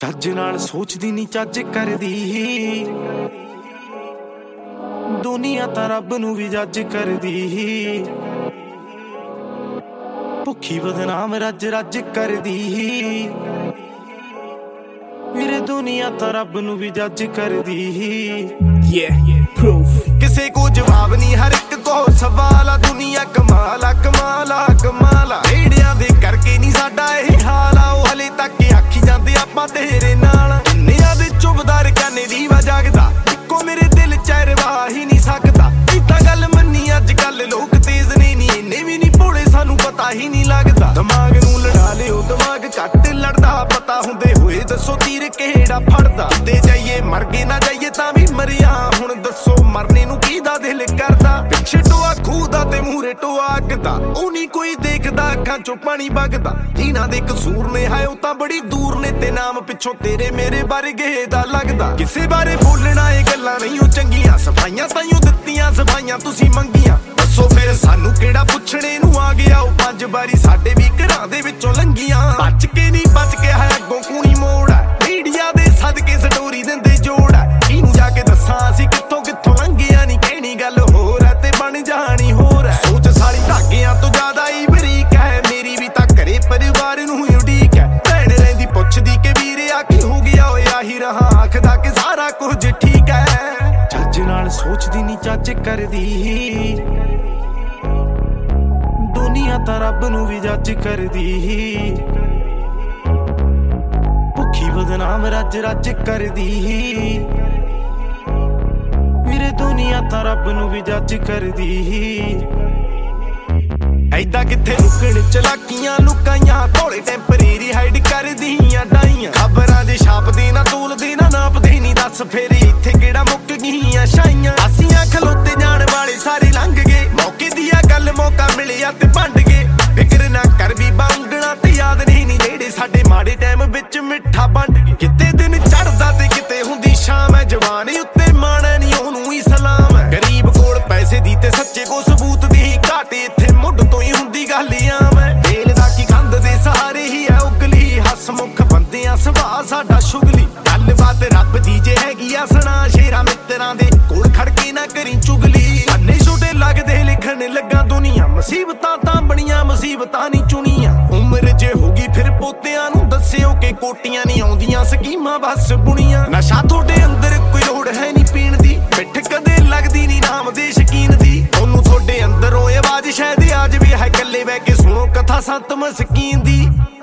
ਚੱਜ ਨਾਲ ਸੋਚਦੀ ਨੀ ਚੱਜ ਕਰਦੀ, ਦੁਨੀਆ ਤਾਂ ਰੱਬ ਨੂੰ ਵੀ ਜੱਜ ਕਰਦੀ। ਭੁੱਖੀ ਬਦਨਾਮ ਰੱਜ ਰੱਜ ਕਰਦੀ, ਵੀਰੇ ਦੁਨੀਆ ਤਾਂ ਰੱਬ ਨੂੰ ਵੀ ਜੱਜ ਕਰਦੀ। ਕਿਸੇ ਕੋ ਜਵਾਬ ਨਹੀਂ, ਹਰ ਇੱਕ ਕੋ ਸਵਾਲ ਆ। ਦੁਨੀਆ ਕਮਾਲਾ ਕਮਾਲਾ ਕਮਾਲਾ, ਢੇੜਿਆਂ ਦੇ ਕਰਕੇ ਨਹੀਂ ਸਾਡਾ ਇਹ ਹਾਲ ਆ। ਉਹ ਹਲੇ ਤੱਕ ਆਖੀ ਜਾਂਦੇ ਆਪਾਂ ਤੇਰੇ ਨਾਲ, ਕਿੰਨਿਆਂ ਦੇ ਚੁੱਭਦਾਰ ਕਾਨੇ ਦੀਵਾ ਜਾਗਦਾ, ਇੱਕੋ ਮੇਰੇ ਦਿਲ ਚ ਰਵਾ ਹੀ ਨਹੀਂ ਸਕਦਾ। ਇਹ ਤਾਂ ਗੱਲ ਮੰਨੀ ਅੱਜ ਕੱਲ ਲੋਕ ਤੇਜ਼ ਨੇ ਨੀ, ਇੰਨੇ ਵੀ ਨਹੀਂ ਭੋਲੇ ਸਾਨੂੰ ਪਤਾ ਹੀ ਨਹੀਂ ਲੱਗਦਾ। ਦਿਮਾਗ ਨੂੰ ਲੜਾ ਲਿਓ ਦਿਮਾਗ ਘੱਟ ਲੜਦਾ, ਪਤਾ ਹੁੰਦੇ ਹੋਏ ਦੱਸੋ ਤੀਰ ਕਿਹੜਾ ਫੜਦਾ। ਤੇ ਜਾਈਏ ਮਰ ਗਏ ਨਾ ਜਾਈਏ ਤਾਂ ਵੀ ਮਰਿਆ, ਹੁਣ ਦੱਸੋ ਮਰਨੇ ਨੂੰ ਕਿਹਦਾ ਦਿਲ ਕਰਦਾ। ਪਿੱਛੇ ਟੋਆ ਖੂਹ ਦਾ ਤੇ ਮੂਹਰੇ ਟੋਆ ਅੱਗ ਦਾ, ਉਹ ਨਹੀਂ ਕੋਈ ਦੇਖਦਾ, ਅੱਖਾਂ ਚੋਂ ਪਾਣੀ ਵਗਦਾ। ਜਿਨ੍ਹਾਂ ਦੇ ਕਸੂਰ ਨੇ ਹਾਏ ਉਹ ਤਾਂ ਬੜੀ ਦੂਰ ਨੇ, ਤੇ ਨਾਮ ਪਿੱਛੋਂ ਤੇਰੇ ਮੇਰੇ ਵਰਗੇ ਦਾ ਲੱਗਦਾ। ਕਿਸੇ ਬਾਰੇ ਬੋਲਣਾ ਇਹ ਗੱਲਾਂ ਨਹੀਂ ਉਹ ਚੰਗੀਆਂ, ਸਫਾਈਆਂ ਤਾਈਓ ਦਿੱਤੀਆਂ ਸਫਾਈਆਂ ਤੁਸੀਂ ਮੰਗੀਆਂ। ਦੱਸੋ ਫਿਰ ਸਾਨੂੰ ਕਿਹੜਾ ਪੁੱਛਣੇ ਨੂੰ ਆ ਗਿਆ, ਉਹ 5 ਵਾਰੀ ਸਾਡੇ ਵੀ ਘਰਾਂ ਦੇ ਵਿੱਚੋਂ ਲੰਘੀਆਂ। ਬਚ ਕੇ ਨਹੀਂ ਬਚ ਕੇ ਹੈ ਅੱਗੋਂ ਕੂਣੀ ਮੋੜ ਆ, ਮੀਡੀਆ ਦੇ ਸਦਕੇ ਸਟੋਰੀ ਦਿੰਦੇ ਜੋੜ ਆ। ਇਹਨੂੰ ਜਾ ਕੇ ਦੱਸਾਂ ਅਸੀਂ ਕਿੱਥੋਂ ਕਿੱਥੋਂ ਲੰਘਿਆ, ਨਹੀਂ ਕਹਿਣੀ ਗੱਲ ਹੋਰ ਹੈ ਤੇ ਬਣ ਜਾਣੀ ਹੋਰ ਹੈ। ਸੋਚ ਸਾਰੀ ਧਾਗਿਆਂ ਤੋਂ ਜ਼ਿਆਦਾ ਹੀ ਬਰੀਕ ਹੈ, ਮੇਰੀ ਵੀ ਤਾਂ ਘਰੇ ਪਰਿਵਾਰ ਨੂੰ ਹੀ ਉਡੀਕ ਹੈ। ਭੈਣ ਰਹਿੰਦੀ ਪੁੱਛਦੀ ਕਿ ਵੀਰੇ ਆ ਕੀ ਹੋ ਗਿਆ, ਓਏ ਆਹੀ ਰਹਾ ਆਖਦਾ ਕਿ ਸਾਰਾ ਕੁਝ ਠੀਕ ਹੈ। ਚੱਜ ਨਾਲ ਸੋਚਦੀ ਨਹੀਂ ਚੱਜ ਕਰਦੀ, ਦੁਨੀਆ ਤਾਂ ਰੱਬ ਨੂੰ ਵੀ ਜੱਜ ਕਰਦੀ। ਭੁੱਖੀ ਬਦਨਾਮ ਰੱਜ ਰੱਜ ਕਰਦੀ, ਵੀਰੇ ਦੁਨੀਆ ਤਾਂ ਰੱਬ ਨੂੰ ਵੀ ਜੱਜ ਕਰਦੀ। ਐਦਾਂ ਕਿੱਥੇ ਲੁਕਣ ਚਲਾਕੀਆਂ ਲੁਕਾਈਆਂ, ਭੋਲੇ ਟੈਂਪਰੇਰੀ ਹਾਈਡ ਕਰਦੀਆਂ ਡਾਈਆਂ। ਖਬਰਾਂ ਦੇ ਛਾਪਦੇ ਨਾ ਤੋਲਦੇ ਨਾ ਨਾਪਦੇ ਨਹੀਂ, ਦੱਸ ਫੇਰ ਇੱਥੇ ਕਿਹੜਾ ਮੁੱਕ ਗਈਆਂ ਛਾਈਆਂ। ਅਸੀਂ ਖਲੋਤੇ ਜਾਣ ਵਾਲੇ ਸਾਰੇ ਲੰਘ ਗਏ, ਮੌਕੇ ਦੀ ਆ ਗੱਲ ਮੌਕਾ ਮਿਲਿਆ ਤੇ ਵੰਡ ਗਏ। ਫਿਕਰ ਨਾ ਕਰ ਵੀ ਬਾਂਗਣਾ ਤੇ ਯਾਦ ਨਹੀਂ ਜਿਹੜੇ ਸਾਡੇ ਮਾੜੇ ਟਾਈਮ ਵਿੱਚ ਮਿੱਠਾ ਵੰਡ ਗਏ। ਕਿਤੇ ਦਿਨ ਚੜਦਾ ਤੇ ਕਿਤੇ ਹੁੰਦੀ ਸ਼ਾਮ ਹੈ, ਜਵਾਨੀ ਉੱਤੇ ਮਾਣਾ ਨਹੀਂ ਉਹਨੂੰ ਹੀ ਸਲਾਮ ਹੈ। ਗਰੀਬ ਕੋਲ ਪੈਸੇ ਦੀ ਤੇ ਸੱਚੇ ਕੋ ਸਬੂਤ ਦੀ ਘਾਟ, ਇੱਥੇ ਮੁੱਢ ਤੋਂ ਹੀ ਹੁੰਦੀ ਗੱਲ ਆਮ ਹੈ। ਵੇਲ ਦਾ ਕੀ ਕੰਧ ਦੇ ਸਹਾਰੇ ਹੀ ਹੈ ਉਗਲੀ, ਹਸਮੁਖ ਬੰਦਿਆਂ ਸੁਭਾਅ ਸਾਡਾ ਸ਼ੁਗਲੀ। ਗੱਲਬਾਤ ਰੱਬ ਦੀ ਜੇ ਹੈਗੀ ਆ ਸੁਣਾ, ਸ਼ੇਰਾਂ ਮਿੱਤਰਾਂ ਦੇ ਕੋਲ ਖੜ ਕੇ ਨਾ ਕਰੀ ਚੁਗਲੀ। ਅੰਨੇ ਛੋਟੇ ਲੱਗਦੇ ਲਿਖਣ ਲੱਗਾ ਦੁਨੀਆ, ਮੁਸੀਬਤਾਂ ਤਾਂ ਬਣੀਆਂ ਮੁਸੀਬਤਾਂ ਨਹੀਂ ਚੁਣੀਆਂ। ਉਮਰ ਜੇ ਹੋਗੀ ਫਿਰ ਪੋਤਿਆਂ ਨੂੰ ਦੱਸਿਓ ਕਿ ਕੋਟੀਆਂ ਨਹੀਂ ਆਉਂਦੀਆਂ ਸਕੀਮਾਂ ਬਸ ਬੁਣੀਆਂ। ਨਸ਼ਾ ਤੁਹਾਡੇ ਅੰਦਰ ਕੋਈ ਲੋੜ ਹੈ ਨਹੀਂ ਪੀਣ ਦੀ, ਪਿੱਠ ਕਦੇ ਲੱਗਦੀ ਨਹੀਂ ਨਾਮ ਦੇ ਸ਼ਕੀਨ ਦੀ। ਉਹਨੂੰ ਤੁਹਾਡੇ ਅੰਦਰੋਂ ਆਵਾਜ਼ ਸ਼ਾਇਦ ਆ ਜਾਵੇ, ਹੈ ਇਕੱਲੇ ਬਹਿ ਕੇ ਸੁਣੋ ਕਥਾ ਸੰਤ ਮਸਕੀਨ ਦੀ।